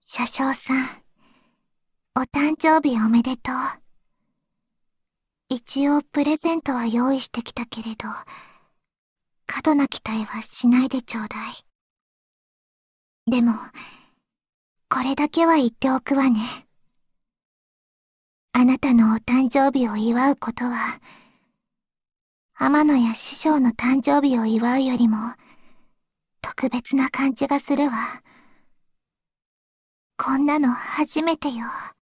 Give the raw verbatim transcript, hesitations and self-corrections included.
車掌さん、お誕生日おめでとう。一応プレゼントは用意してきたけれど、過度な期待はしないでちょうだい。でも、これだけは言っておくわね。あなたのお誕生日を祝うことは、天野や師匠の誕生日を祝うよりも、特別な感じがするわ。こんなの初めてよ。